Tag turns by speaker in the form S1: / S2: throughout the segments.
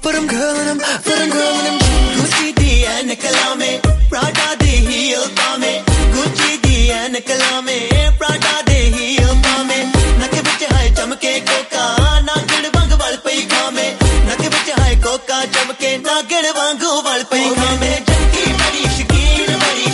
S1: But I'm curling them Gucci दी है निकला में Prada दी heel पामे Gucci दी है निकला में Prada दी heel पामे नक विच है चमके कोका नागड़ वांग वल पई खामे नक विच है कोका चमके नागड़ वांग वल पई खामे जक्की बड़ी शकीन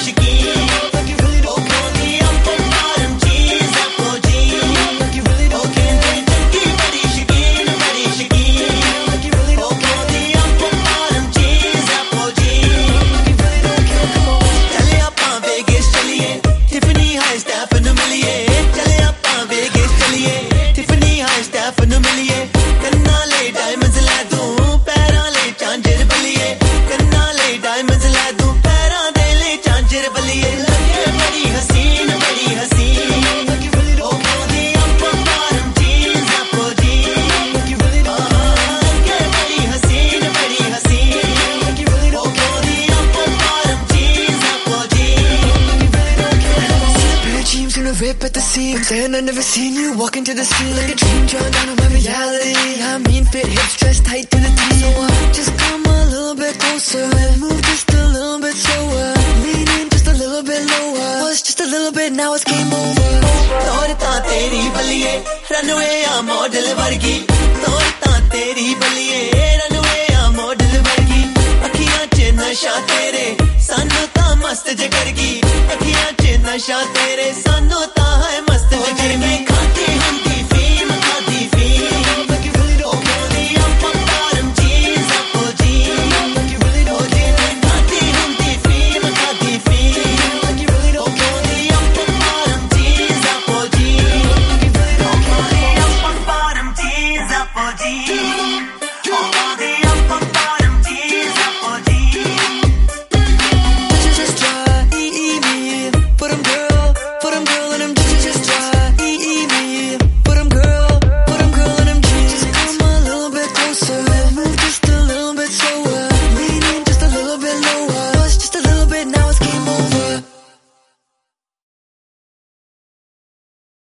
S1: Rip at the seams, and I never seen you walk into the scene like a dream drawn down on my reality. I mean, fit hips dressed tight to the T. So I just come a little bit closer and move just a little bit slower. Lean in just a little bit lower. Was just a little bit, now it's game over. Torta teri baliye, runway ya model vargi. Torta teri baliye, runway ya model vargi. Akhiyan ch nasha tere, sanu ta mast jigar ki. Akhiyan च नशा तेरे सानू ता है